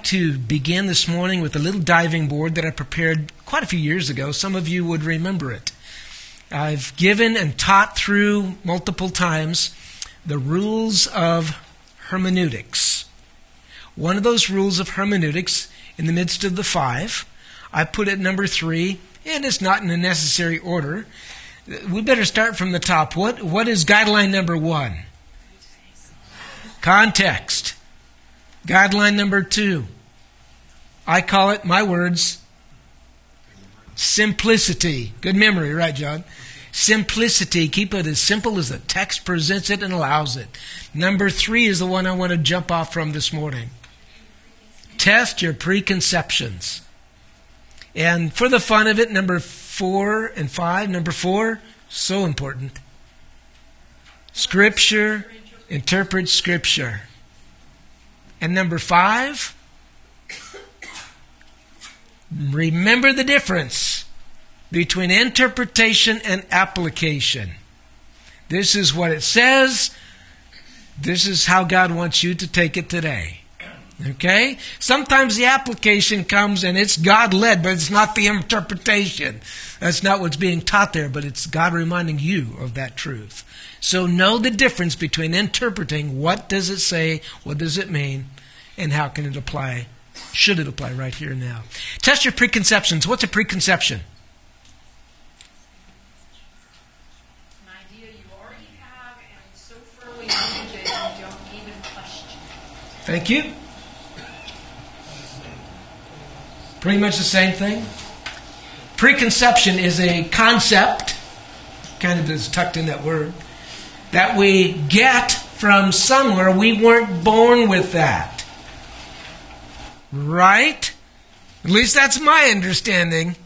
to begin this morning with a little diving board that I prepared quite a few years ago. Some of you would remember it. I've given and taught through multiple times the rules of hermeneutics. One of those rules of hermeneutics, in the midst of the 5, I put it number 3, and it's not in a necessary order. We better start from the top. What is guideline number 1? Context. Guideline number 2. I call it, my words, simplicity. Good memory, right, John? Simplicity. Keep it as simple as the text presents it and allows it. Number 3 is the one I want to jump off from this morning. Test your preconceptions. And for the fun of it, number 4 and 5. Number 4, so important. Scripture, interpret Scripture. And number 5, remember the difference between interpretation and application. This is what it says. This is how God wants you to take it today. Okay? Sometimes the application comes and it's God-led, but it's not the interpretation. That's not what's being taught there, but it's God reminding you of that truth. So know the difference between interpreting, what does it say, what does it mean, and how can it apply, should it apply right here and now. Test your preconceptions. What's a preconception? An idea you already have and it's so firmly rooted you don't even question. Thank you. Pretty much the same thing. Preconception is a concept, kind of is tucked in that word, that we get from somewhere. We weren't born with that. Right? At least that's my understanding.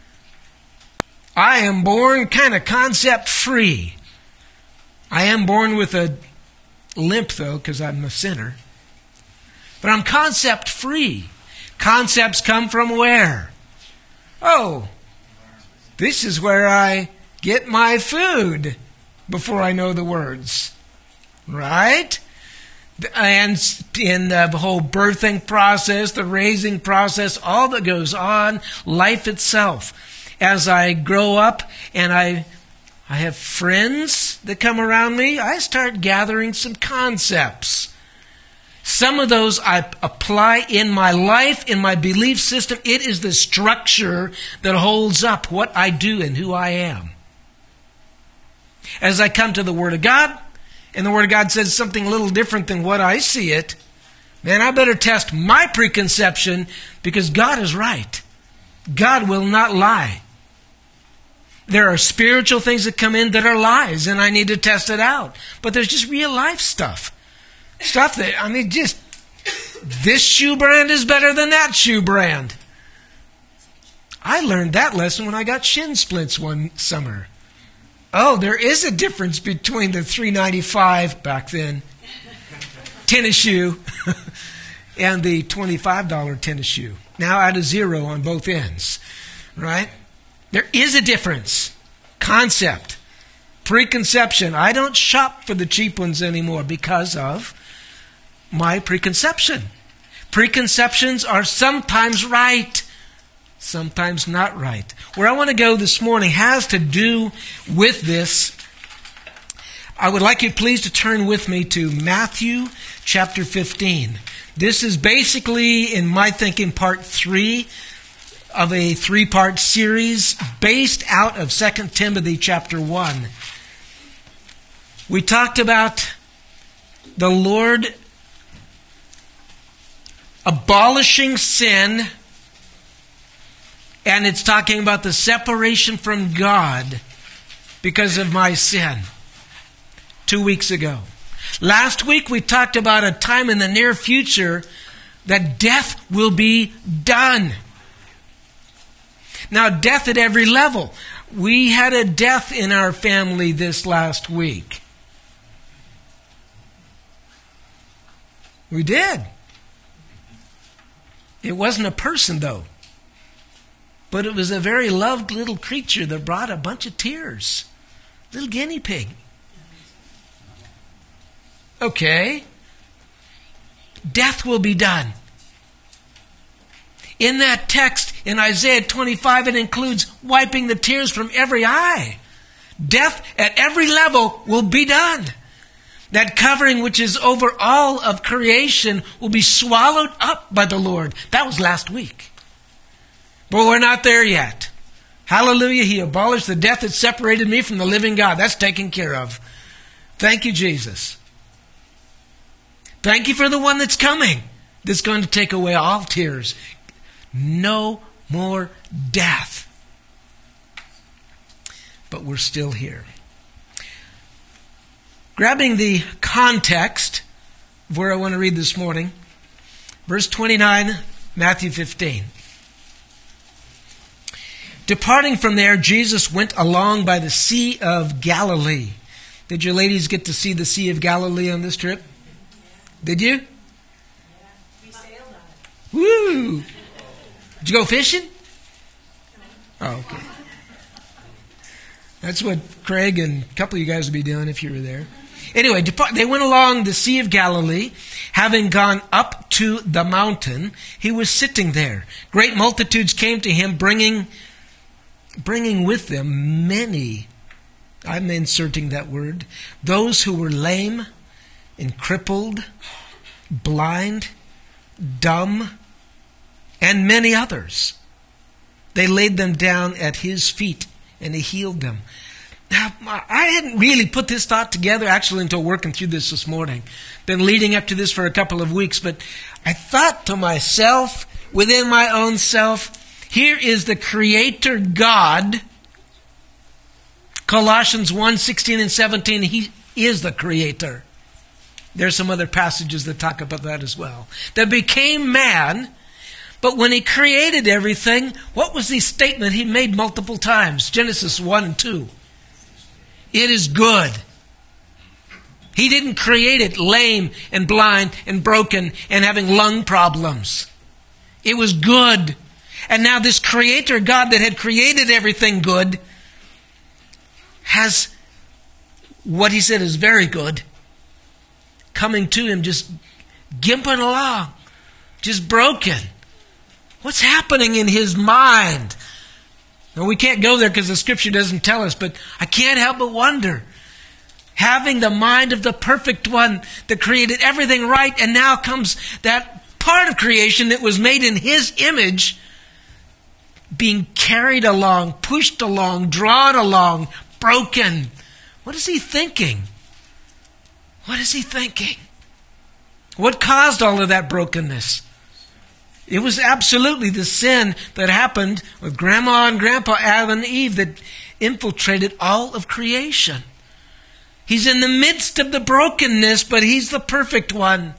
I am born kind of concept free. I am born with a limp though, because I'm a sinner. But I'm concept free. Concepts come from where? Oh, this is where I get my food before I know the words. Right? And in the whole birthing process, the raising process, all that goes on, life itself. As I grow up and I have friends that come around me, I start gathering some concepts. Some of those I apply in my life, in my belief system. It is the structure that holds up what I do and who I am. As I come to the Word of God, and the Word of God says something a little different than what I see it, man, I better test my preconception because God is right. God will not lie. There are spiritual things that come in that are lies, and I need to test it out. But there's just real life stuff. Stuff that, just this shoe brand is better than that shoe brand. I learned that lesson when I got shin splints one summer. Oh, there is a difference between the $3.95 back then tennis shoe and the $25 tennis shoe. Now add a 0 on both ends, right? There is a difference. Concept, preconception. I don't shop for the cheap ones anymore because of my preconception. Preconceptions are sometimes right, sometimes not right. Where I want to go this morning has to do with this. I would like you please to turn with me to Matthew chapter 15. This is basically, in my thinking, part 3 of a 3-part series based out of 2 Timothy chapter 1. We talked about the Lord abolishing sin, and it's talking about the separation from God because of my sin 2 weeks ago. Last week we talked about a time in the near future that death will be done. Now, death at every level. We had a death in our family this last week. We did. It wasn't a person, though. But it was a very loved little creature that brought a bunch of tears. Little guinea pig. Okay. Death will be done. In that text in Isaiah 25, it includes wiping the tears from every eye. Death at every level will be done. That covering which is over all of creation will be swallowed up by the Lord. That was last week. But we're not there yet. Hallelujah. He abolished the death that separated me from the living God. That's taken care of. Thank you, Jesus. Thank you for the one that's coming, that's going to take away all tears. No more death. But we're still here. Grabbing the context of where I want to read this morning, verse 29, Matthew 15. Departing from there, Jesus went along by the Sea of Galilee. Did you ladies get to see the Sea of Galilee on this trip? Did you? Yeah, we sailed on it. Woo! Did you go fishing? Oh, okay. That's what Craig and a couple of you guys would be doing if you were there. Anyway, they went along the Sea of Galilee. Having gone up to the mountain, he was sitting there. Great multitudes came to him, bringing with them many, I'm inserting that word, those who were lame and crippled, blind, dumb, and many others. They laid them down at his feet, and he healed them. Now, I hadn't really put this thought together actually until working through this morning. Been leading up to this for a couple of weeks, but I thought to myself, within my own self, here is the Creator God. Colossians 1, 16 and 17, He is the Creator. There's some other passages that talk about that as well. That became man, but when He created everything, what was the statement He made multiple times? Genesis 1 and 2. It is good. He didn't create it lame and blind and broken and having lung problems. It was good. And now this Creator God that had created everything good has what He said is very good coming to Him, just gimping along, just broken. What's happening in His mind? Now, we can't go there because the Scripture doesn't tell us, but I can't help but wonder. Having the mind of the perfect one that created everything right, and now comes that part of creation that was made in His image being carried along, pushed along, drawn along, broken. What is He thinking? What is He thinking? What caused all of that brokenness? It was absolutely the sin that happened with Grandma and Grandpa Adam and Eve that infiltrated all of creation. He's in the midst of the brokenness, but He's the perfect one.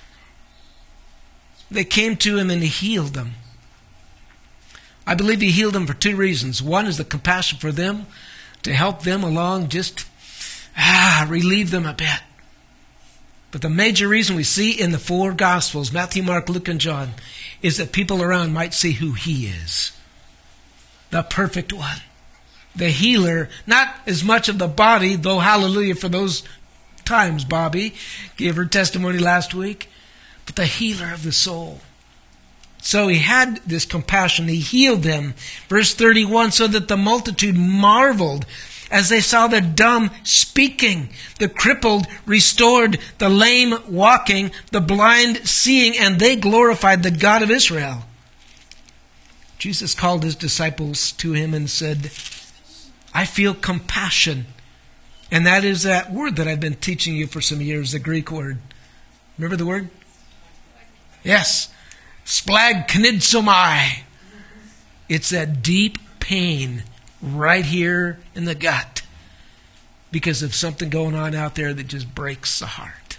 They came to Him and He healed them. I believe He healed them for two reasons. One is the compassion for them, to help them along, just relieve them a bit. But the major reason we see in the four Gospels, Matthew, Mark, Luke, and John, is that people around might see who He is. The perfect one. The healer, not as much of the body, though hallelujah for those times, Bobby gave her testimony last week, but the healer of the soul. So He had this compassion. He healed them. Verse 31, so that the multitude marveled as they saw the dumb speaking, the crippled restored, the lame walking, the blind seeing, and they glorified the God of Israel. Jesus called His disciples to Him and said, I feel compassion. And that is that word that I've been teaching you for some years, the Greek word. Remember the word? Yes. Splagchnizomai. It's that deep pain right here in the gut because of something going on out there that just breaks the heart.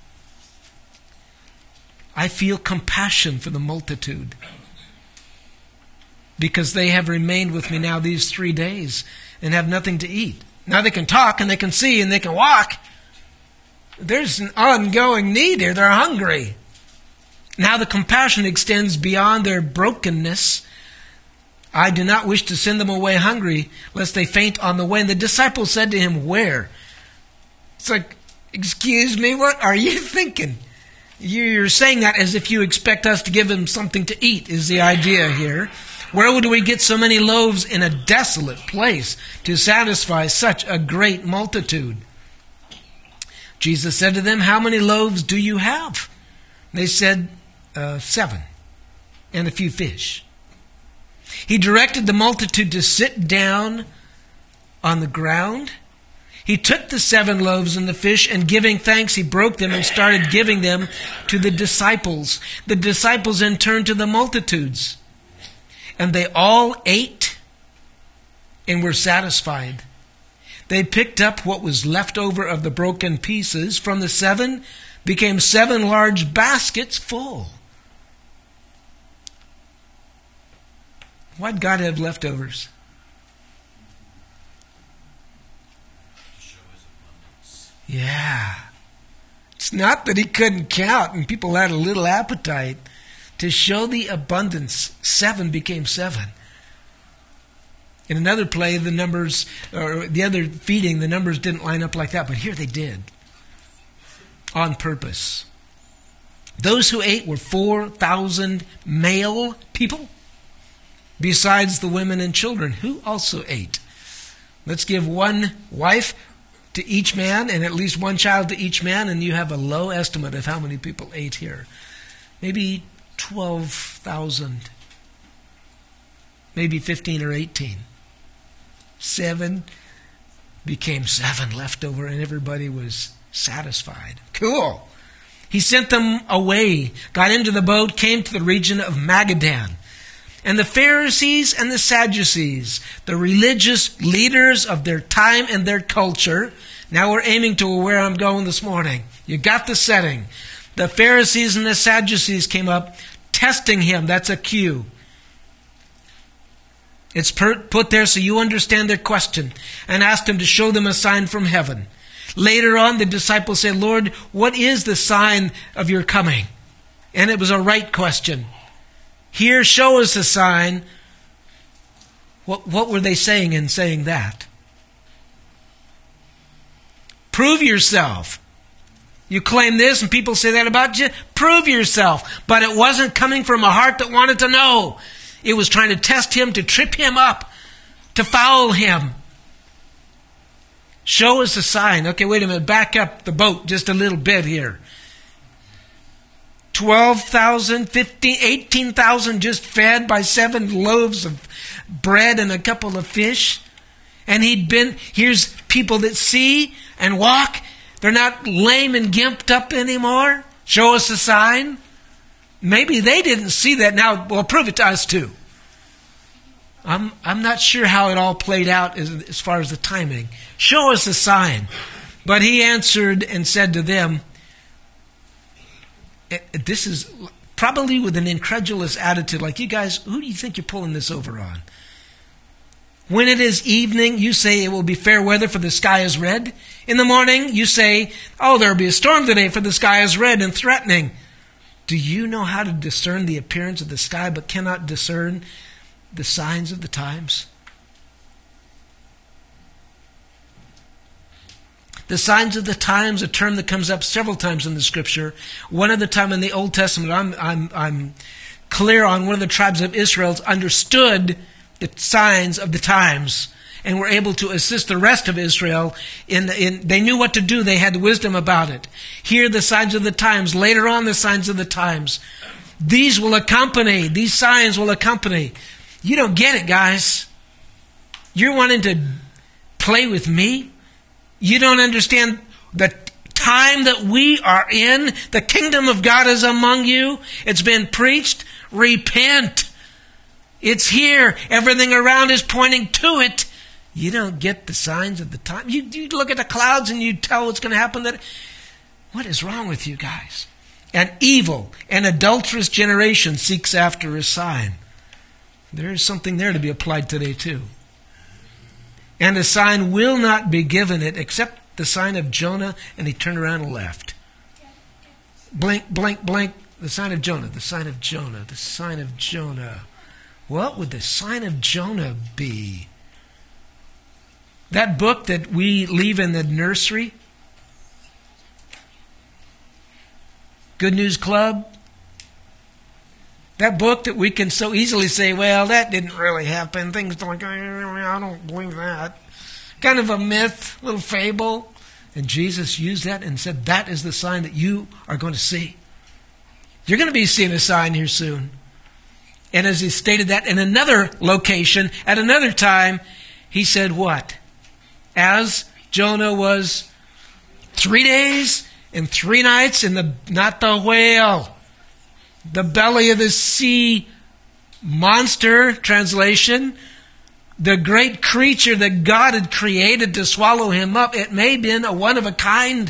I feel compassion for the multitude because they have remained with me now these 3 days and have nothing to eat. Now they can talk and they can see and they can walk. There's an ongoing need here. They're hungry. Now the compassion extends beyond their brokenness. I do not wish to send them away hungry, lest they faint on the way. And the disciples said to Him, where? It's like, excuse me, what are you thinking? You're saying that as if you expect us to give him something to eat, is the idea here. Where would we get so many loaves in a desolate place to satisfy such a great multitude? Jesus said to them, how many loaves do you have? They said, 7, and a few fish. He directed the multitude to sit down on the ground. He took the 7 loaves and the fish, and giving thanks, he broke them and started giving them to the disciples. The disciples then turned to the multitudes. And they all ate and were satisfied. They picked up what was left over of the broken pieces from the 7, became 7 large baskets full. Why'd God have leftovers? Yeah. It's not that he couldn't count and people had a little appetite. To show the abundance, 7 became 7. In another play, the numbers, or the other feeding, the numbers didn't line up like that, but here they did. On purpose. Those who ate were 4,000 male people, besides the women and children, who also ate. Let's give 1 wife to each man, and at least 1 child to each man, and you have a low estimate of how many people ate here. Maybe 12,000. Maybe 15 or 18. 7 became 7 left over, and everybody was satisfied. Cool. He sent them away, got into the boat, came to the region of Magadan. And the Pharisees and the Sadducees, the religious leaders of their time and their culture, now we're aiming to where I'm going this morning. You got the setting. The Pharisees and the Sadducees came up, testing him. That's a cue. It's put there so you understand their question, and asked him to show them a sign from heaven. Later on, the disciples said, Lord, what is the sign of your coming? And it was a right question. Here, show us a sign. What were they saying in saying that? Prove yourself. You claim this and people say that about you. Prove yourself. But it wasn't coming from a heart that wanted to know. It was trying to test him, to trip him up, to foul him. Show us a sign. Okay, wait a minute. Back up the boat just a little bit here. 12,000, 15, 18,000 just fed by 7 loaves of bread and a couple of fish. And here's people that see and walk. They're not lame and gimped up anymore. Show us a sign. Maybe they didn't see that. Now, well, prove it to us too. I'm not sure how it all played out as far as the timing. Show us a sign. But he answered and said to them, this is probably with an incredulous attitude, like, you guys, who do you think you're pulling this over on? When it is evening, you say it will be fair weather, for the sky is red. In the morning, you say, oh, there will be a storm today, for the sky is red and threatening. Do you know how to discern the appearance of the sky, but cannot discern the signs of the times? The signs of the times, a term that comes up several times in the Scripture. One of the time in the Old Testament, I'm clear on one of the tribes of Israel understood the signs of the times and were able to assist the rest of Israel. They knew what to do. They had wisdom about it. Here, the signs of the times. Later on, the signs of the times. These signs will accompany. You don't get it, guys. You're wanting to play with me? You don't understand the time that we are in. The kingdom of God is among you. It's been preached. Repent. It's here. Everything around is pointing to it. You don't get the signs of the time. You look at the clouds and you tell what's going to happen. What is wrong with you guys? An evil and adulterous generation seeks after a sign. There is something there to be applied today too. And a sign will not be given it except the sign of Jonah, and he turned around and left. Blink, blink, blink. The sign of Jonah, the sign of Jonah, the sign of Jonah. What would the sign of Jonah be? That book that we leave in the nursery? Good News Club. That book that we can so easily say, well, that didn't really happen. Things like, I don't believe that. Kind of a myth, little fable. And Jesus used that and said, that is the sign that you are going to see. You're going to be seeing a sign here soon. And as he stated that in another location, at another time, he said what? As Jonah was 3 days and 3 nights in the, not the whale, the belly of the sea monster, translation, the great creature that God had created to swallow him up. It may have been a one of a kind.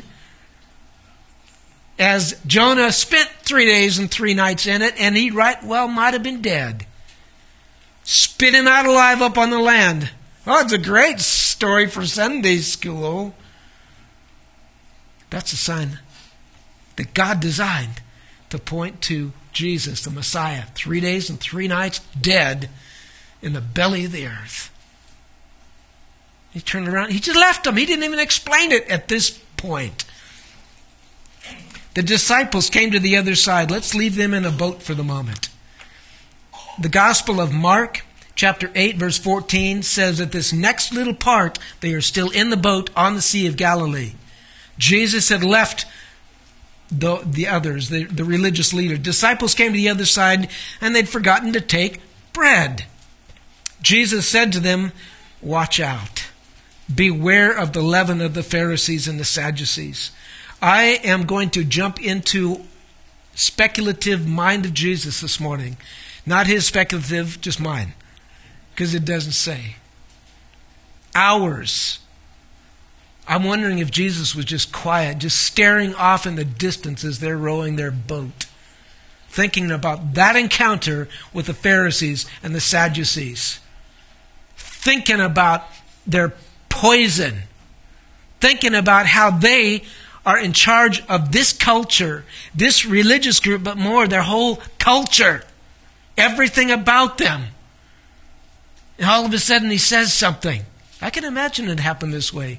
As Jonah spent 3 days and 3 nights in it, and he right well might have been dead. Spit him out alive up on the land. Oh, it's a great story for Sunday school. That's a sign that God designed to point to Jesus, the Messiah. 3 days and 3 nights dead in the belly of the earth. He turned around. He just left them. He didn't even explain it at this point. The disciples came to the other side. Let's leave them in a boat for the moment. The Gospel of Mark, chapter 8, verse 14, says that this next little part, they are still in the boat on the Sea of Galilee. Jesus had left the others, the religious leaders. Disciples came to the other side, and they'd forgotten to take bread. Jesus said to them, watch out. Beware of the leaven of the Pharisees and the Sadducees. I am going to jump into speculative mind of Jesus this morning. Not his speculative, just mine. Because it doesn't say. Ours. I'm wondering if Jesus was just quiet, just staring off in the distance as they're rowing their boat. Thinking about that encounter with the Pharisees and the Sadducees. Thinking about their poison. Thinking about how they are in charge of this culture, this religious group, but more, their whole culture. Everything about them. And all of a sudden he says something. I can imagine it happened this way.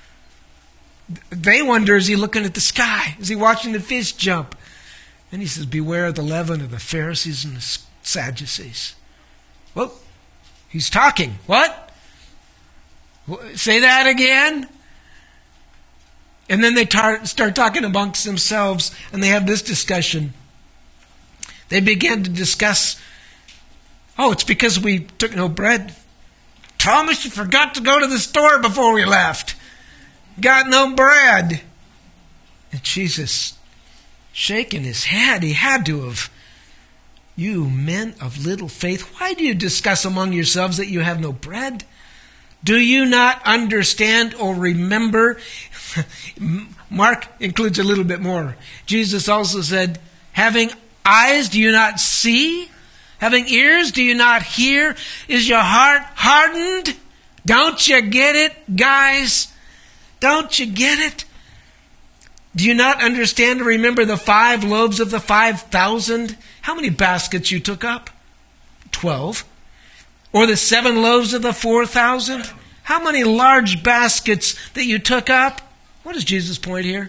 They wonder, is he looking at the sky? Is he watching the fish jump? And he says, beware of the leaven of the Pharisees and the Sadducees. Well, he's talking. What? Say that again? And then they start talking amongst themselves, and they have this discussion. They begin to discuss, oh, it's because we took no bread. Thomas, you forgot to go to the store before we left. Got no bread. And Jesus, shaking his head, he had to have, you men of little faith, why do you discuss among yourselves that you have no bread? Do you not understand or remember? Mark includes a little bit more. Jesus also said, having eyes, do you not see? Having ears, do you not hear? Is your heart hardened? Don't you get it, guys? Don't you get it? Do you not understand or remember the 5 loaves of the 5,000? How many baskets you took up? 12. Or the 7 loaves of the 4,000? How many large baskets that you took up? What is Jesus' point here?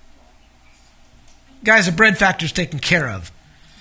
Guys, the bread factor's taken care of.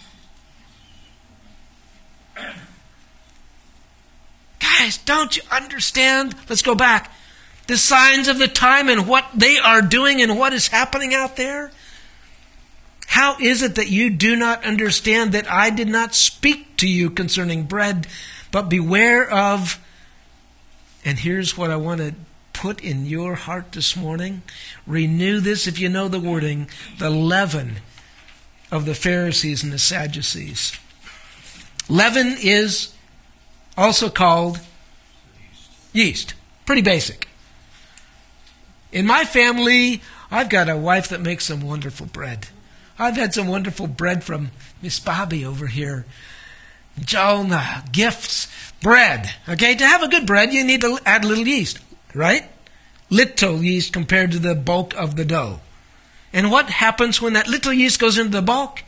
Guys, don't you understand? Let's go back. The signs of the time and what they are doing and what is happening out there. How is it that you do not understand that I did not speak to you concerning bread, but beware of, and here's what I want to put in your heart this morning. Renew this if you know the wording, the leaven of the Pharisees and the Sadducees. Leaven is also called yeast. Pretty basic. In my family, I've got a wife that makes some wonderful bread. I've had some wonderful bread from Miss Bobby over here. Jonah, gifts, bread. Okay, to have a good bread, you need to add a little yeast, right? Little yeast compared to the bulk of the dough. And what happens when that little yeast goes into the bulk?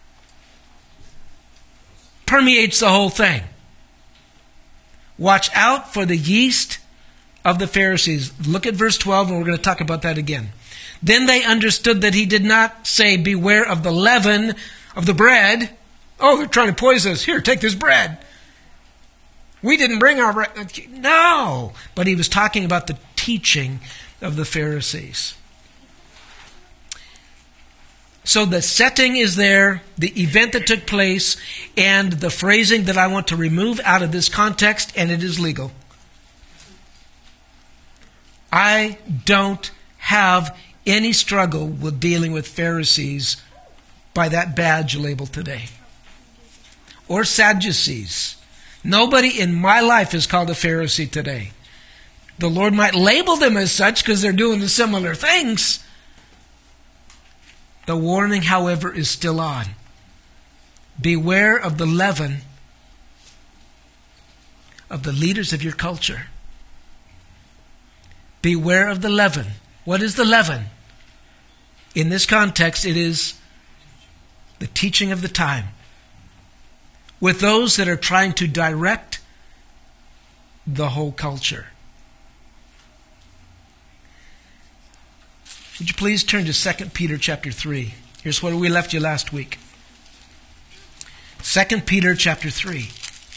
Permeates the whole thing. Watch out for the yeast of the Pharisees. Look at verse 12, and we're going to talk about that again. Then they understood that he did not say, beware of the leaven of the bread. Oh, they're trying to poison us. Here, take this bread. We didn't bring our bread. No. But he was talking about the teaching of the Pharisees. So the setting is there, the event that took place, and the phrasing that I want to remove out of this context, and it is legal. I don't have any struggle with dealing with Pharisees by that badge label today. Or Sadducees. Nobody in my life is called a Pharisee today. The Lord might label them as such because they're doing the similar things. The warning, however, is still on. Beware of the leaven of the leaders of your culture. Beware of the leaven. What is the leaven? In this context, it is the teaching of the time. With those that are trying to direct the whole culture. Would you please turn to 2 Peter chapter 3. Here's where we left you last week. 2 Peter chapter 3.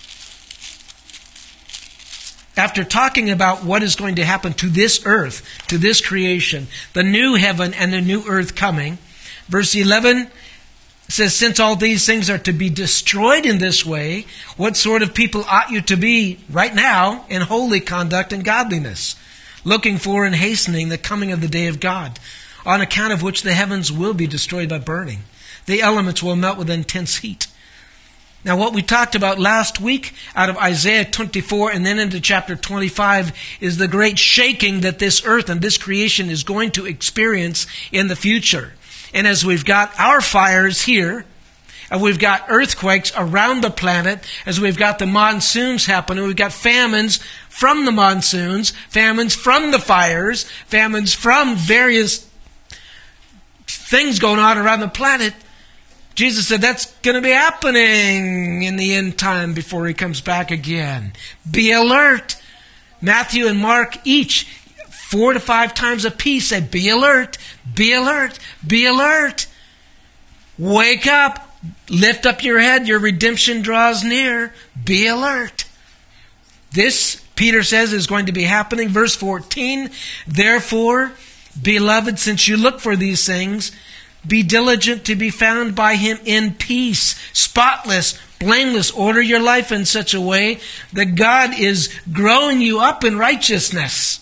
After talking about what is going to happen to this earth, to this creation, the new heaven and the new earth coming, verse 11 says, since all these things are to be destroyed in this way, what sort of people ought you to be right now in holy conduct and godliness, looking for and hastening the coming of the day of God, on account of which the heavens will be destroyed by burning. The elements will melt with intense heat. Now what we talked about last week out of Isaiah 24 and then into chapter 25 is the great shaking that this earth and this creation is going to experience in the future. And as we've got our fires here, and we've got earthquakes around the planet, as we've got the monsoons happening, we've got famines from the monsoons, famines from the fires, famines from various things going on around the planet. Jesus said that's going to be happening in the end time before he comes back again. Be alert. Matthew and Mark each 4 to 5 times a piece say, be alert, be alert, be alert. Wake up, lift up your head, your redemption draws near. Be alert. This, Peter says, is going to be happening. Verse 14, therefore, beloved, since you look for these things, be diligent to be found by him in peace, spotless, blameless. Order your life in such a way that God is growing you up in righteousness.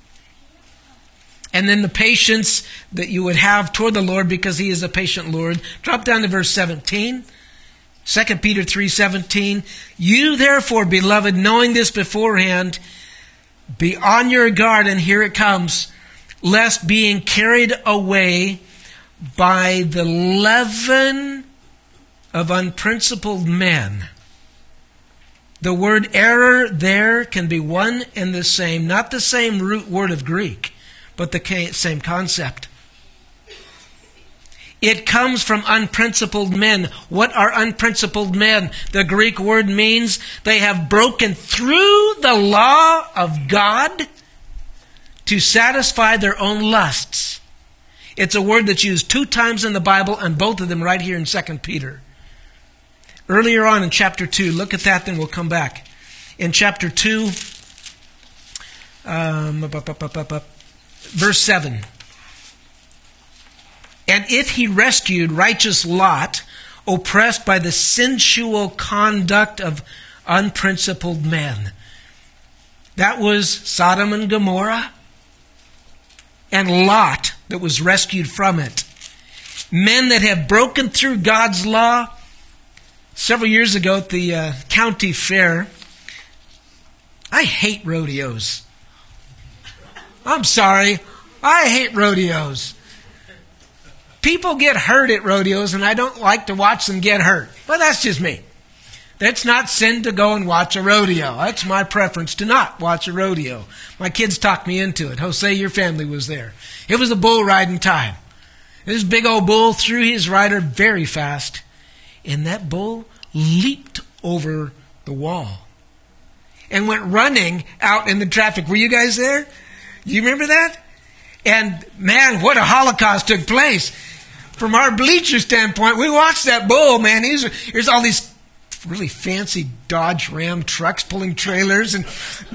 And then the patience that you would have toward the Lord because he is a patient Lord. Drop down to verse 17. 2 Peter 3:17. You therefore, beloved, knowing this beforehand, be on your guard, and here it comes, lest being carried away by the leaven of unprincipled men. The word error there can be one and the same, not the same root word of Greek, but the same concept. It comes from unprincipled men. What are unprincipled men? The Greek word means they have broken through the law of God to satisfy their own lusts. It's a word that's used 2 times in the Bible, and both of them right here in 2 Peter. Earlier on in chapter 2, look at that, then we'll come back. In chapter 2, verse 7. And if he rescued righteous Lot, oppressed by the sensual conduct of unprincipled men. That was Sodom and Gomorrah, and Lot that was rescued from it. Men that have broken through God's law. Several years ago at the county fair, I hate rodeos. I'm sorry, I hate rodeos. People get hurt at rodeos, and I don't like to watch them get hurt. But that's just me. That's not sin to go and watch a rodeo. That's my preference, to not watch a rodeo. My kids talked me into it. Jose, your family was there. It was a bull riding time. This big old bull threw his rider very fast, and that bull leaped over the wall and went running out in the traffic. Were you guys there? Do you remember that? And man, what a Holocaust took place. From our bleacher standpoint, we watched that bull, man. Here's all these really fancy Dodge Ram trucks pulling trailers, and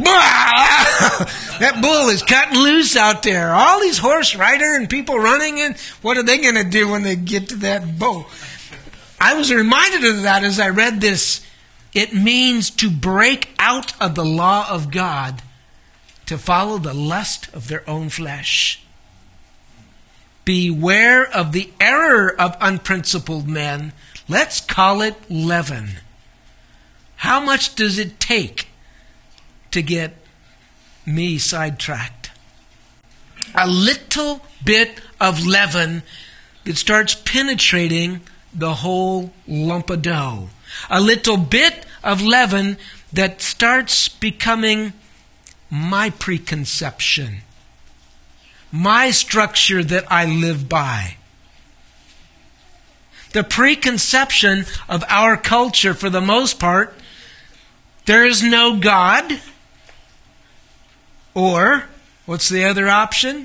that bull is cutting loose out there. All these horse rider and people running, and what are they going to do when they get to that bull? I was reminded of that as I read this. It means to break out of the law of God to follow the lust of their own flesh. Beware of the error of unprincipled men. Let's call it leaven. How much does it take to get me sidetracked? A little bit of leaven that starts penetrating the whole lump of dough. A little bit of leaven that starts becoming my preconception, my structure that I live by. The preconception of our culture, for the most part, there is no God. Or, what's the other option?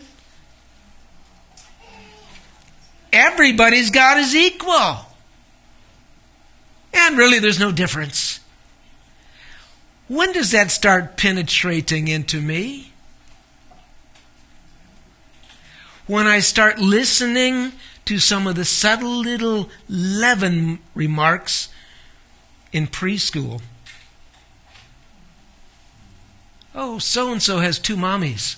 Everybody's God is equal. And really there's no difference. When does that start penetrating into me? When I start listening to some of the subtle little leaven remarks in preschool. Oh, so-and-so has 2 mommies.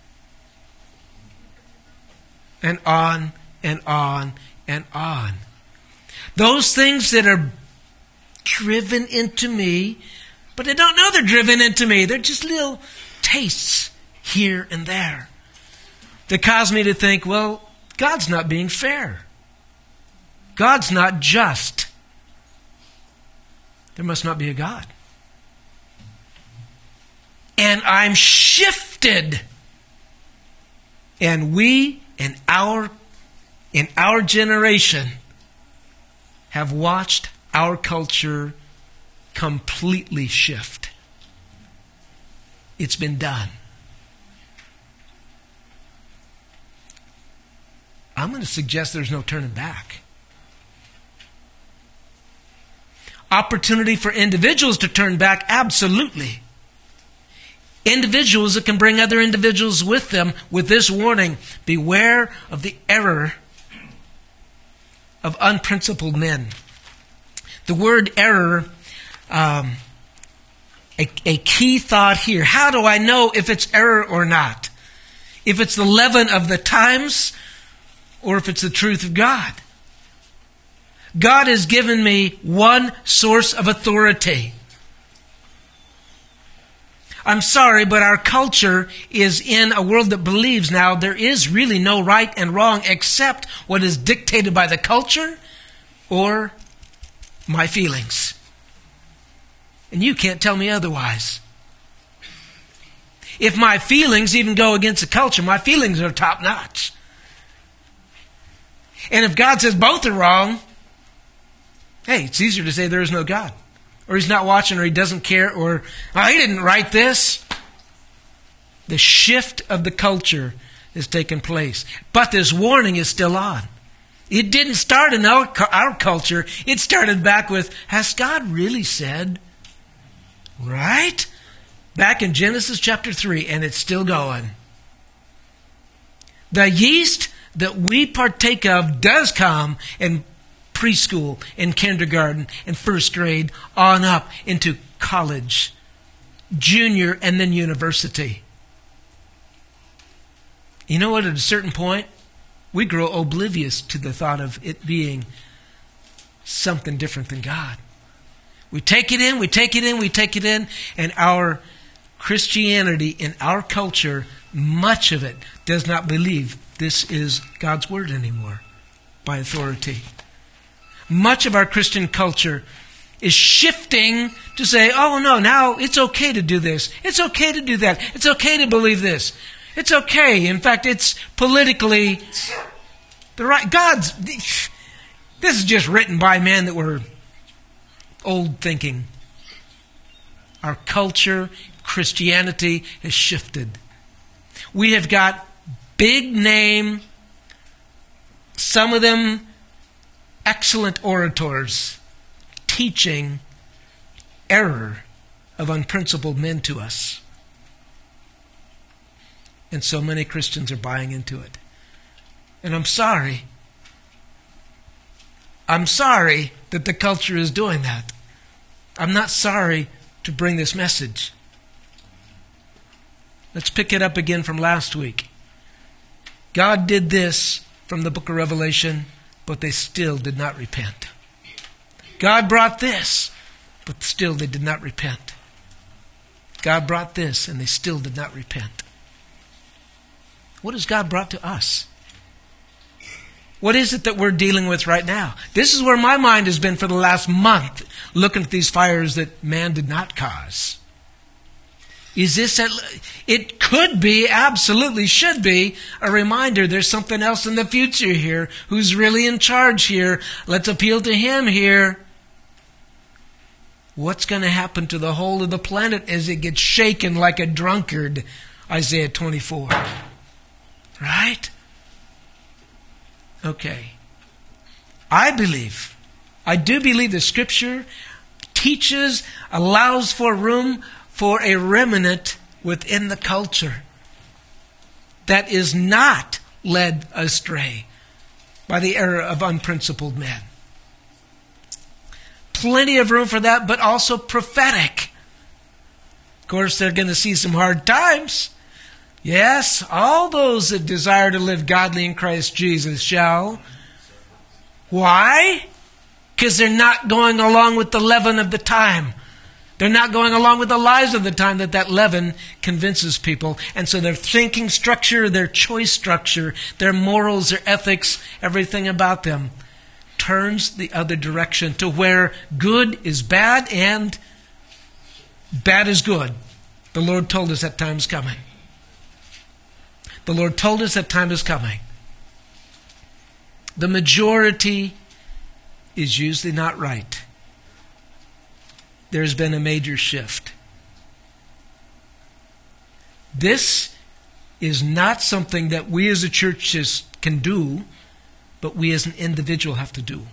And on and on and on. Those things that are driven into me, but I don't know they're driven into me. They're just little tastes here and there that cause me to think, well, God's not being fair. God's not just. There must not be a God. And I'm shifted. And we, in our generation, have watched our culture completely shift. It's been done. I'm going to suggest there's no turning back. Opportunity for individuals to turn back, absolutely. Individuals that can bring other individuals with them with this warning: beware of the error of unprincipled men. The word error, a key thought here. How do I know if it's error or not? If it's the leaven of the times, or if it's the truth of God? God has given me one source of authority. I'm sorry, but our culture is in a world that believes now there is really no right and wrong except what is dictated by the culture or my feelings. And you can't tell me otherwise. If my feelings even go against the culture, my feelings are top notch. And if God says both are wrong, hey, it's easier to say there is no God. Or He's not watching, or He doesn't care, or He didn't write this. The shift of the culture has taken place. But this warning is still on. It didn't start in our culture. It started back with, has God really said? Right? Back in Genesis chapter 3, and it's still going. The yeast that we partake of does come in preschool, in kindergarten, in first grade, on up into college, junior, and then university. You know what? At a certain point, we grow oblivious to the thought of it being something different than God. We take it in, we take it in, we take it in, and our Christianity in our culture, much of it does not believe this is God's Word anymore by authority. Much of our Christian culture is shifting to say, oh no, now it's okay to do this. It's okay to do that. It's okay to believe this. It's okay. In fact, it's politically the right. This is just written by men that were old thinking. Our culture, Christianity has shifted. We have got big name, some of them excellent orators, teaching error of unprincipled men to us. And so many Christians are buying into it. And I'm sorry. I'm sorry that the culture is doing that. I'm not sorry to bring this message. Let's pick it up again from last week. God did this from the book of Revelation, but they still did not repent. God brought this, but still they did not repent. God brought this, and they still did not repent. What has God brought to us? What is it that we're dealing with right now? This is where my mind has been for the last month, looking at these fires that man did not cause. Is this, it could be, absolutely should be, a reminder there's something else in the future here. Who's really in charge here? Let's appeal to Him here. What's going to happen to the whole of the planet as it gets shaken like a drunkard? Isaiah 24. Right? Okay. I do believe the Scripture teaches, allows for room for a remnant within the culture that is not led astray by the error of unprincipled men. Plenty of room for that, but also prophetic. Of course, they're going to see some hard times. Yes, all those that desire to live godly in Christ Jesus shall. Why? Because they're not going along with the leaven of the time. They're not going along with the lies of the time that leaven convinces people. And so their thinking structure, their choice structure, their morals, their ethics, everything about them turns the other direction to where good is bad and bad is good. The Lord told us that time is coming. The Lord told us that time is coming. The majority is usually not right. There's been a major shift. This is not something that we as a church can do, but we as an individual have to do.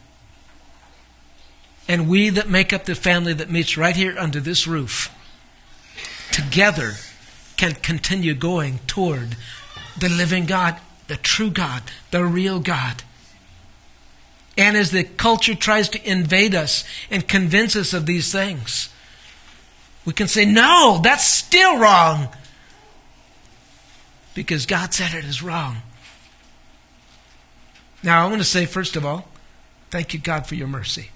And we that make up the family that meets right here under this roof, together can continue going toward the living God, the true God, the real God. And as the culture tries to invade us and convince us of these things, we can say, no, that's still wrong. Because God said it is wrong. Now, I want to say, first of all, thank you, God, for your mercy.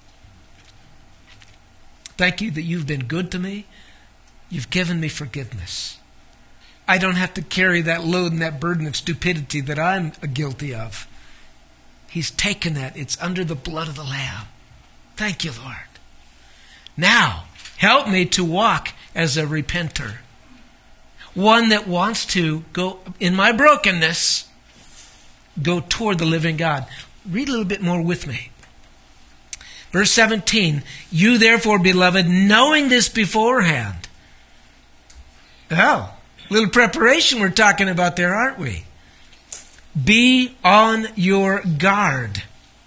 Thank you that you've been good to me. You've given me forgiveness. I don't have to carry that load and that burden of stupidity that I'm guilty of. He's taken that. It's under the blood of the Lamb. Thank you, Lord. Now, help me to walk as a repenter. One that wants to go, in my brokenness, go toward the living God. Read a little bit more with me. Verse 17, you therefore, beloved, knowing this beforehand. Oh, little preparation we're talking about there, aren't we? Be on your guard.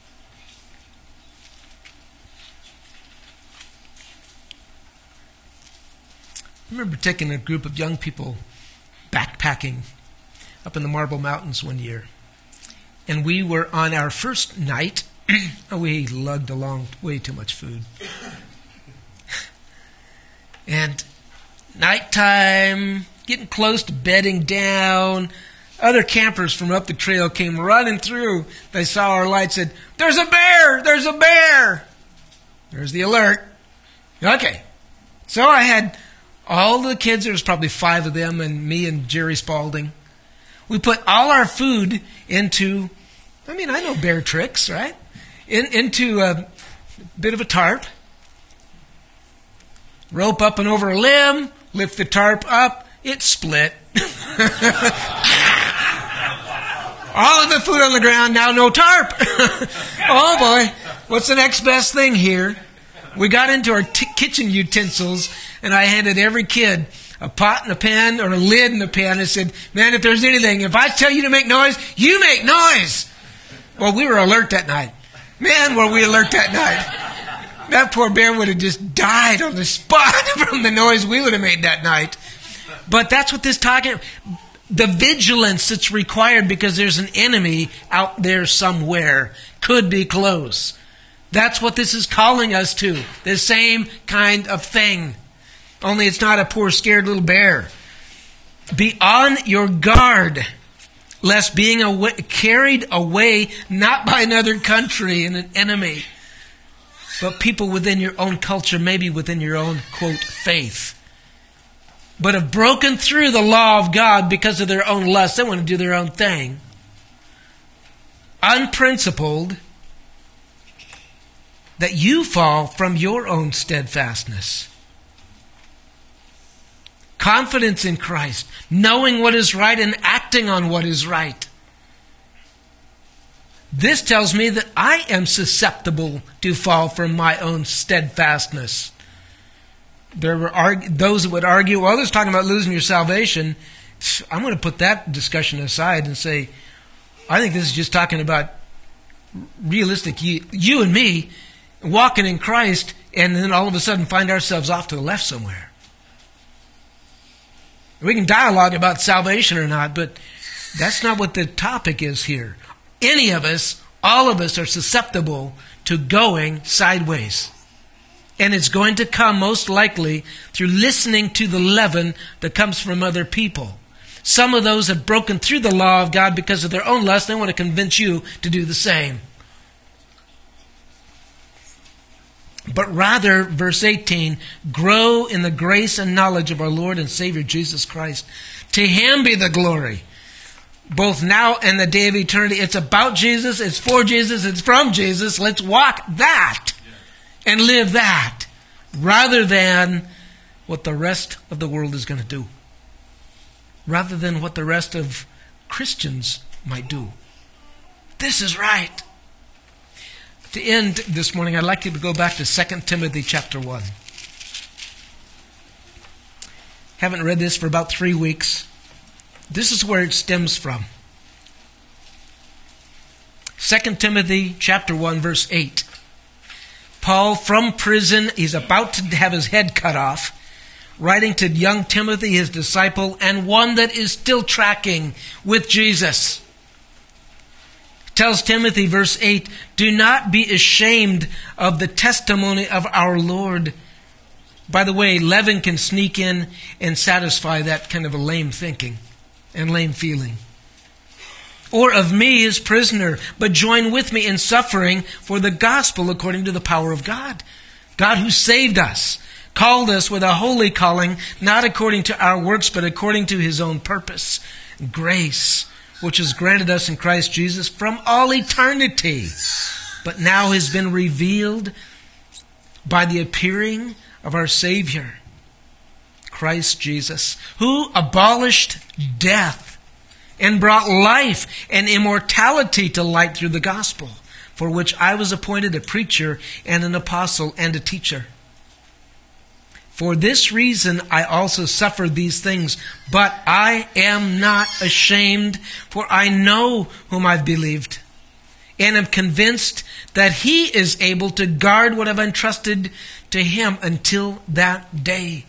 I remember taking a group of young people backpacking up in the Marble Mountains one year. And we were on our first night. We lugged along way too much food. And nighttime, getting close to bedding down. Other campers from up the trail came running through. They saw our light, said, "There's a bear! There's a bear!" There's the alert. Okay. So I had all the kids, there was probably 5 of them, and me and Jerry Spalding. We put all our food into, I know bear tricks, right? Into a bit of a tarp. Rope up and over a limb, lift the tarp up, it split. All of the food on the ground, now no tarp. Oh boy, what's the next best thing here? We got into our kitchen utensils, and I handed every kid a pot and a pan or a lid and a pan and said, man, if there's anything, if I tell you to make noise, you make noise. Well, we were alert that night. Man, were we alert that night. That poor bear would have just died on the spot from the noise we would have made that night. But that's what this talking, the vigilance that's required because there's an enemy out there somewhere, could be close. That's what this is calling us to. The same kind of thing. Only it's not a poor scared little bear. Be on your guard, lest being carried away not by another country and an enemy, but people within your own culture, maybe within your own, quote, faith, but have broken through the law of God because of their own lust. They want to do their own thing. Unprincipled, that you fall from your own steadfastness. Confidence in Christ, knowing what is right and acting on what is right. This tells me that I am susceptible to fall from my own steadfastness. There were those that would argue, well, there's talking about losing your salvation. I'm going to put that discussion aside and say, I think this is just talking about realistic you and me walking in Christ and then all of a sudden find ourselves off to the left somewhere. We can dialogue about salvation or not, but that's not what the topic is here. Any of us, all of us are susceptible to going sideways. And it's going to come most likely through listening to the leaven that comes from other people. Some of those have broken through the law of God because of their own lust. They want to convince you to do the same. But rather, verse 18, grow in the grace and knowledge of our Lord and Savior Jesus Christ. To Him be the glory, both now and the day of eternity. It's about Jesus, it's for Jesus, it's from Jesus. Let's walk that and live that rather than what the rest of the world is going to do. Rather than what the rest of Christians might do. This is right. To end this morning, I'd like you to go back to 2 Timothy chapter 1. Haven't read this for about 3 weeks. This is where it stems from. 2 Timothy chapter 1, verse 8. Paul from prison, he's about to have his head cut off, writing to young Timothy, his disciple, and one that is still tracking with Jesus. Tells Timothy, verse 8, do not be ashamed of the testimony of our Lord. By the way, leaven can sneak in and satisfy that kind of a lame thinking and lame feeling. Or of me as prisoner, but join with me in suffering for the gospel according to the power of God. God who saved us, called us with a holy calling, not according to our works, but according to His own purpose, grace, which is granted us in Christ Jesus from all eternity, but now has been revealed by the appearing of our Savior, Christ Jesus, who abolished death and brought life and immortality to light through the gospel, for which I was appointed a preacher and an apostle and a teacher. For this reason I also suffer these things, but I am not ashamed, for I know whom I've believed, and am convinced that He is able to guard what I've entrusted to Him until that day.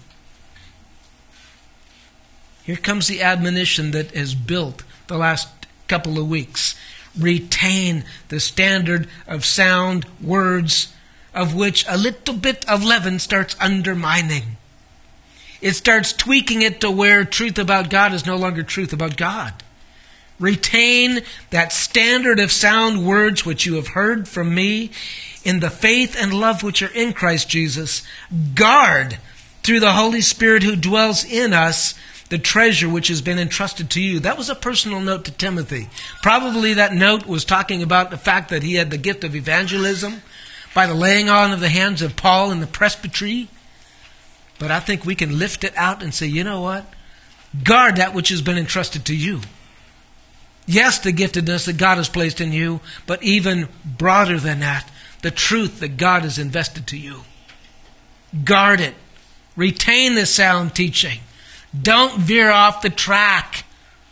Here comes the admonition that has built the last couple of weeks. Retain the standard of sound words, of which a little bit of leaven starts undermining. It starts tweaking it to where truth about God is no longer truth about God. Retain that standard of sound words which you have heard from me in the faith and love which are in Christ Jesus. Guard through the Holy Spirit who dwells in us the treasure which has been entrusted to you. That was a personal note to Timothy. Probably that note was talking about the fact that he had the gift of evangelism by the laying on of the hands of Paul in the presbytery. But I think we can lift it out and say, you know what? Guard that which has been entrusted to you. Yes, the giftedness that God has placed in you, but even broader than that, the truth that God has invested to you. Guard it. Retain the sound teaching. Don't veer off the track.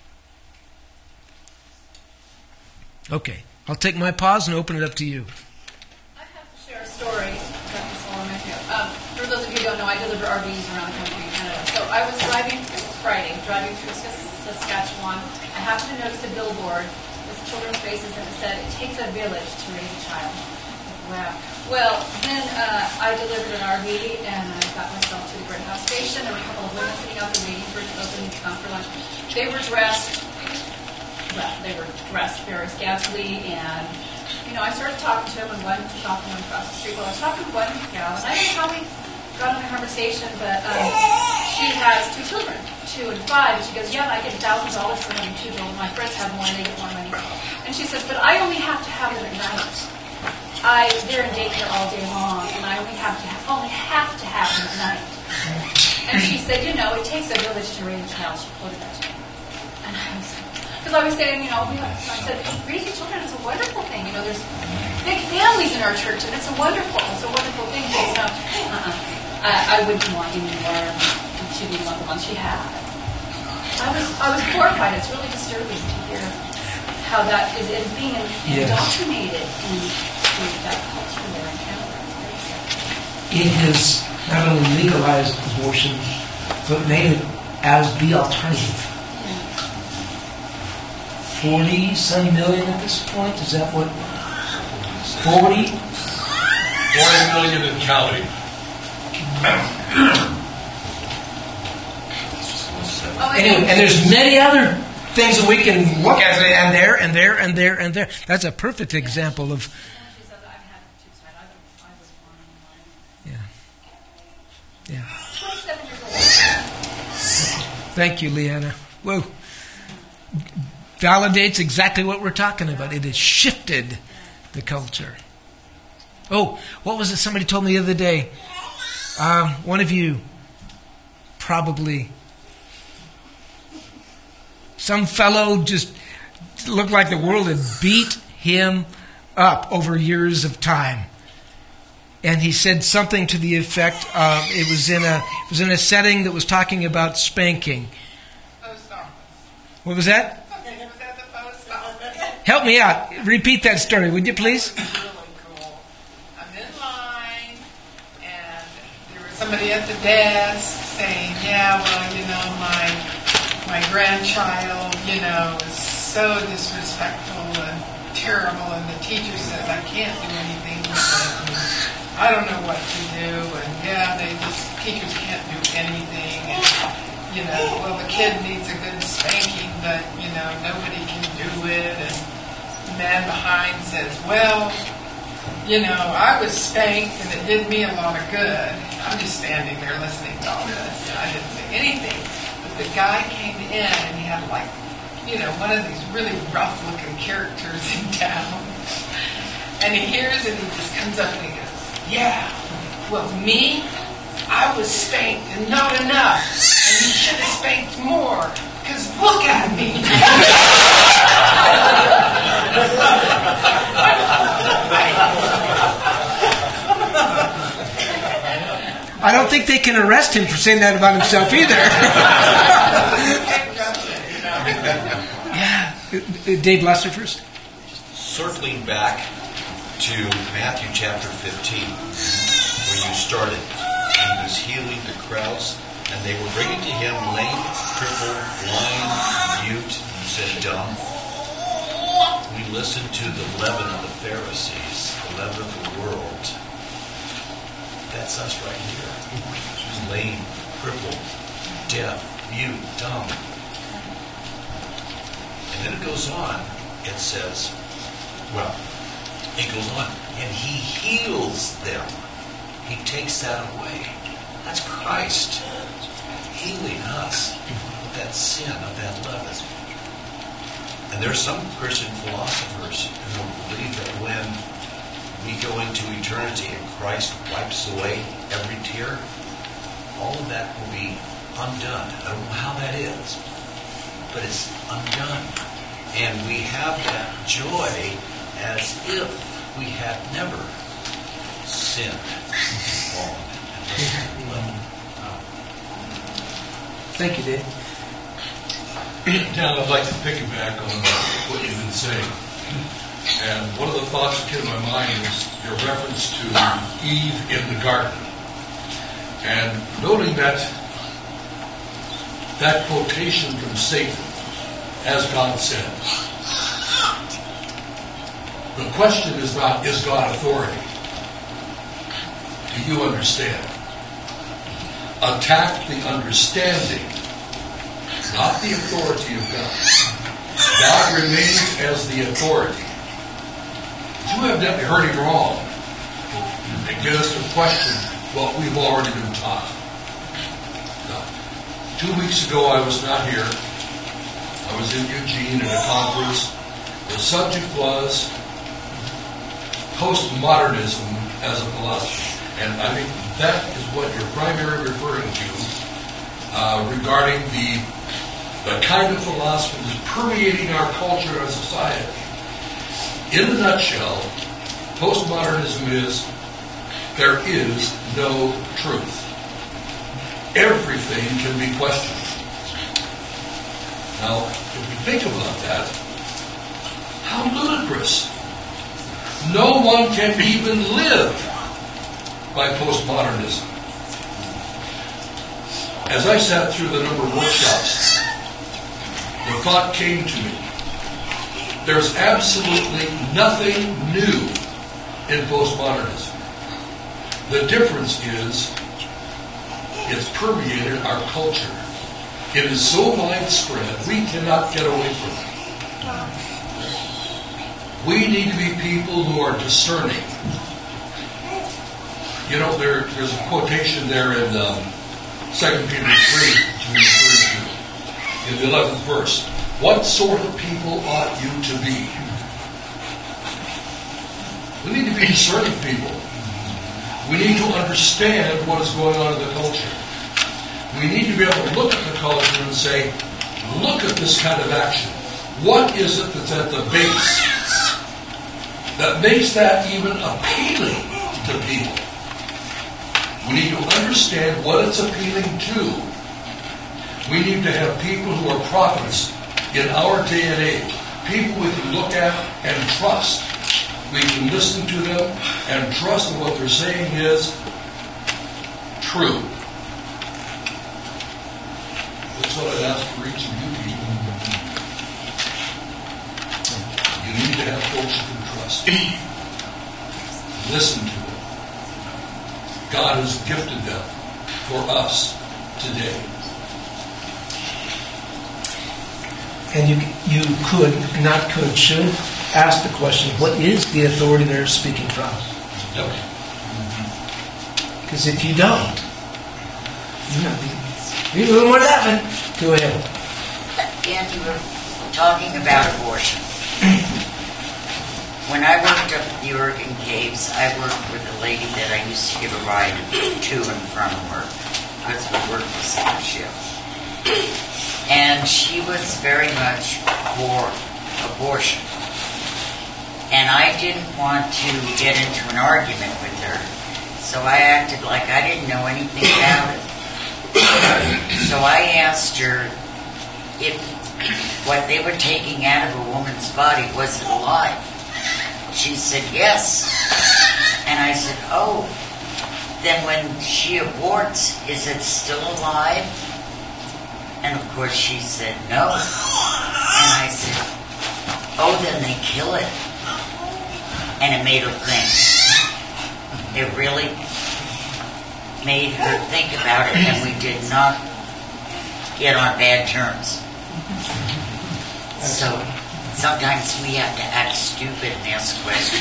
Okay, I'll take my pause and open it up to you. I have to share a story about this whole event. For those of you who don't know, I deliver RVs around the country in Canada. So I was driving, it was Friday, driving through Saskatchewan. I happened to notice a billboard with children's faces and it said, "It takes a village to raise a child." Wow. Well, then I delivered an RV and I got myself to the Great House Station. There were a couple of women sitting out there waiting for it to open and to come for lunch. They were dressed very scantily, and I started talking to them, and one took off and went across the street. Well, I was talking to one gal, and I don't know how we got in a conversation, but she has 2 children, 2 and 5, and she goes, "Yeah, I get $1,000 for having 2 children. My friends have more, and they get more money." And she says, "But I only have to have them at night. They're in daycare all day long, and I only have to have them at night." And she said, "It takes a village to raise a child." She quoted that to me. And because I was saying, I said, raising children is a wonderful thing. There's big families in our church, and it's a wonderful thing. She said, "No, I wouldn't want any more." And she didn't want the one she had. I was horrified. It's really disturbing to hear how that is being indoctrinated into that culture there in Canada. It has not only legalized abortion, but made it as the alternative. 40-some million at this point? Is that what? 40? 40 million and counting. Anyway, and there's many other things that we can look at, and there. That's a perfect example of. Yeah. Thank you, Leanna. Whoa. Validates exactly what we're talking about. It has shifted the culture. Oh, what was it somebody told me the other day? One of you, probably, some fellow just looked like the world had beat him up over years of time. And he said something to the effect of, it was in a setting that was talking about spanking. Post office. What was that? It was at the post office. Help me out. Repeat that story, would you please? It was really cool. I'm in line, and there was somebody at the desk saying, "Yeah, well, my grandchild, is so disrespectful and terrible, and the teacher says I can't do anything with it. And I don't know what to do, and teachers can't do anything, and well, the kid needs a good spanking, but nobody can do it." And the man behind says, "Well, I was spanked, and it did me a lot of good." I'm just standing there listening to all this, and I didn't say anything. But the guy came in, and he had one of these really rough-looking characters in town. And he hears it, and he just comes up and he goes, "Yeah, well, me, I was spanked and not enough. And you should have spanked more, because look at me." I don't think they can arrest him for saying that about himself either. Yeah. Dave Lesser first. Circling back to Matthew chapter 15, where you started. He was healing the crowds, and they were bringing to him lame, crippled, blind, mute, you said dumb. We listened to the leaven of the Pharisees, the leaven of the world. That's us right here. Lame, crippled, deaf, mute, dumb. And then it goes on, it says, and he heals them. He takes that away. That's Christ healing us of that sin, of that leaven. And there's some Christian philosophers who believe that when we go into eternity and Christ wipes away every tear, all of that will be undone. I don't know how that is, but it's undone. And we have that joy as if we had never sinned, fallen, and Thank you, Dave. Dan, I'd like to piggyback on what you've been saying. And one of the thoughts that came to my mind is your reference to Eve in the garden. And noting that quotation from Satan, as God said. The question is not, is God authority? Do you understand? Attack the understanding, not the authority of God. God remains as the authority. You have evidently heard him wrong. It gets us to question what we've already been taught. Now, 2 weeks ago I was not here. I was in Eugene at a conference. The subject was postmodernism as a philosophy. And I think that is what you're primarily referring to regarding the kind of philosophy that's permeating our culture and our society. In a nutshell, postmodernism is there is no truth. Everything can be questioned. Now, if we think about that, how ludicrous. No one can even live by postmodernism. As I sat through the number of workshops, the thought came to me, there's absolutely nothing new in postmodernism. The difference is it's permeated our culture. It is so widespread, we cannot get away from it. We need to be people who are discerning. You know, there's a quotation there in 2 Peter 3, which we referred to, in the 11th verse. What sort of people ought you to be? We need to be discerning people. We need to understand what is going on in the culture. We need to be able to look at the culture and say, look at this kind of action. What is it that's at the base that makes that even appealing to people? We need to understand what it's appealing to. We need to have people who are prophets in our day and age. People we can look at and trust. We can listen to them and trust that what they're saying is true. That's what I'd ask for each of you people. You need to have folks you can trust. Listen to them. God has gifted them for us today. And you should ask the question, what is the authority they're speaking from? Okay. Because if you don't, you don't want that one. Go ahead. And you were talking about abortion. When I worked up at the Oregon Caves, I worked with a lady that I used to give a ride to and from work because we worked the same shift. And she was very much for abortion. And I didn't want to get into an argument with her, so I acted like I didn't know anything about it. So I asked her if what they were taking out of a woman's body was it alive. She said yes. And I said, oh, then when she aborts, is it still alive? And of course she said no. And I said, oh, then they kill it. And it made her think. It really made her think about it, and we did not get on bad terms. So sometimes we have to act stupid and ask questions.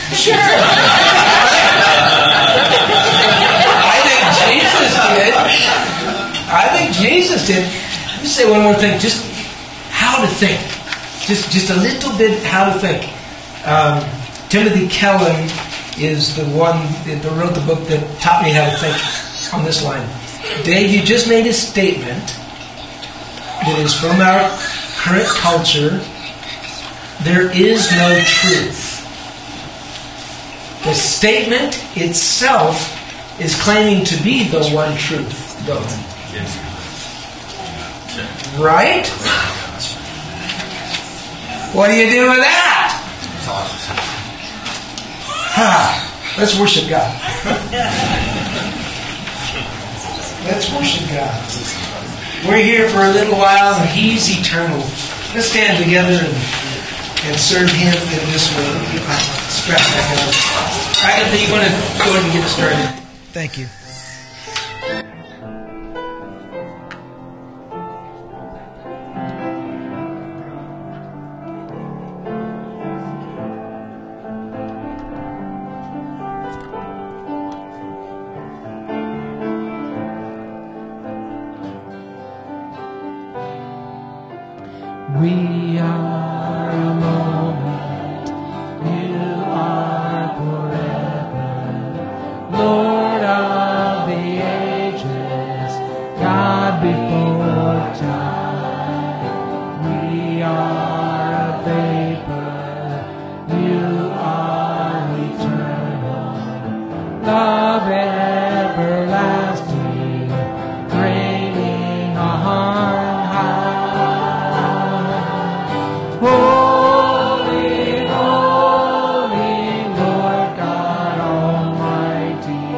I think Jesus did. Let me say one more thing. Just how to think. Just a little bit how to think. Timothy Keller is the one that wrote the book that taught me how to think on this line. Dave, you just made a statement that is from our current culture. There is no truth. The statement itself is claiming to be the one truth, though. Right? What do you do with that? Let's worship God. Let's worship God. We're here for a little while and He's eternal. Let's stand together and serve Him in this way. Scrap back up. Agatha, you want to go ahead and get us started? Thank you. We are a moment, You are forever, Lord of the ages, God before time. We are a vapor, You are eternal, love everlasting, reigning on high. Holy, holy, Lord God Almighty,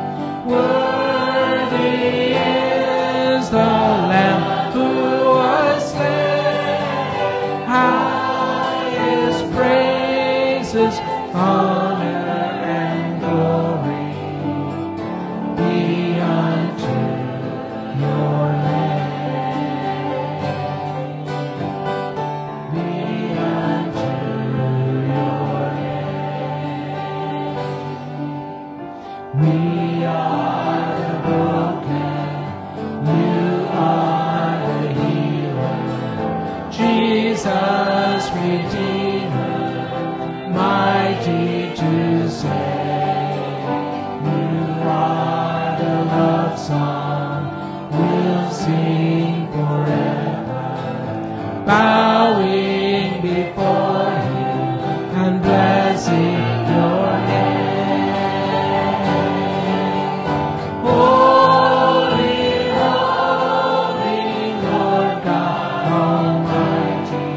worthy is the Lamb who was slain. Highest praises, honor, and glory be unto Your name. We are the broken, You are the healer, Jesus Redeemer, mighty to save. You are the love song we'll sing forever, bowing before You and blessing Your name. Holy, holy, Lord God Almighty,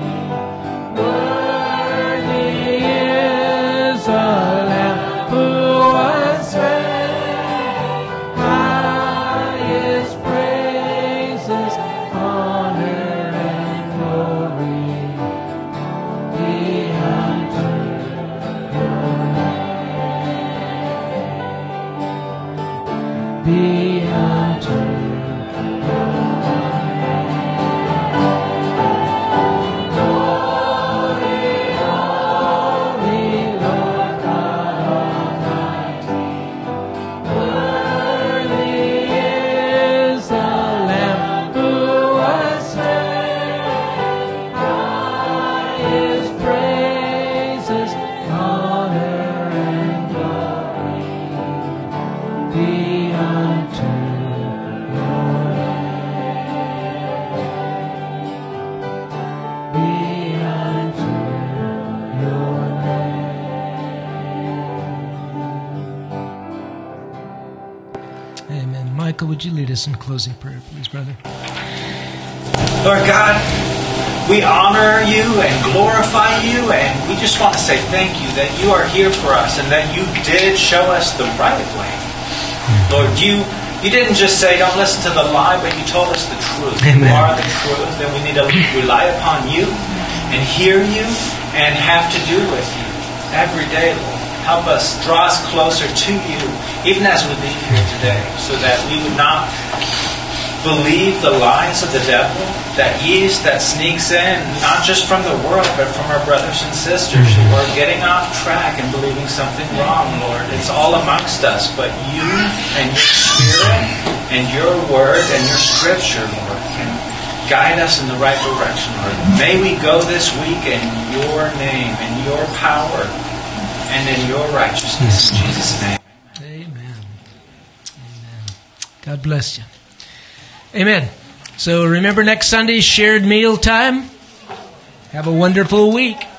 worthy is the Lamb who was slain. Highest praises, honor, and glory be unto Your name. Be unto Your name. Holy, holy, Lord God Almighty, worthy is the Lamb who was slain. Highest praises, honor, and glory be unto Your name. Be unto Your name. Amen. Michael, would you lead us in closing prayer, please, brother? Lord God, we honor You and glorify You, and we just want to say thank You that You are here for us and that You did show us the right way. Lord, You didn't just say, don't listen to the lie, but You told us the truth. Amen. You are the truth, and we need to rely upon You and hear You and have to do with You every day, Lord. Help us, draw us closer to You, even as we leave here today, so that we would not believe the lies of the devil, that yeast that sneaks in, not just from the world, but from our brothers and sisters who are getting off track and believing something wrong, Lord. It's all amongst us, but You and Your Spirit and Your Word and Your Scripture, Lord, can guide us in the right direction, Lord. May we go this week in Your name, in Your power, and in Your righteousness. In Jesus' name. Amen. Amen. God bless you. Amen. So remember next Sunday, shared meal time. Have a wonderful week.